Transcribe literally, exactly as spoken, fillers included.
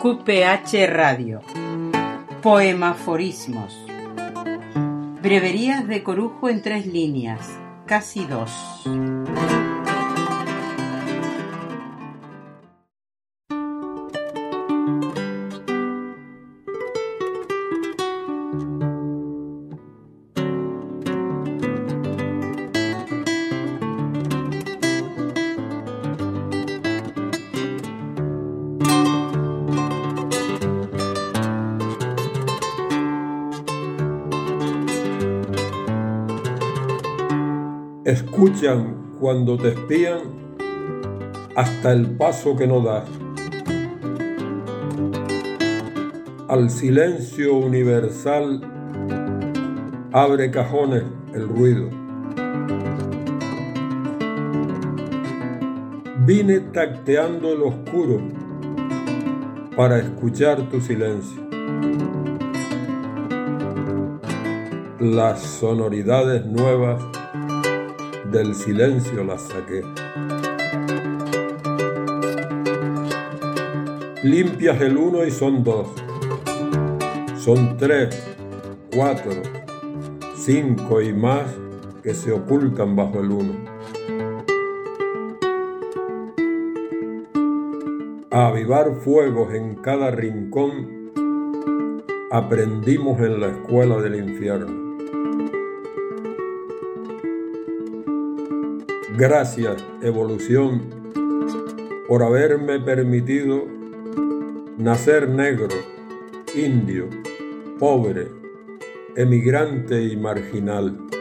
Q P H Radio. Poemaforismos. Breverías de Corujo en tres líneas, casi dos. Escuchan cuando te espían hasta el paso que no das. Al silencio universal abre cajones el ruido. Vine tacteando el oscuro para escuchar tu silencio. Las sonoridades nuevas del silencio las saqué. Limpias el uno y son dos. Son tres, cuatro, cinco y más que se ocultan bajo el uno. A avivar fuegos en cada rincón aprendimos en la escuela del infierno. Gracias, evolución, por haberme permitido nacer negro, indio, pobre, emigrante y marginal.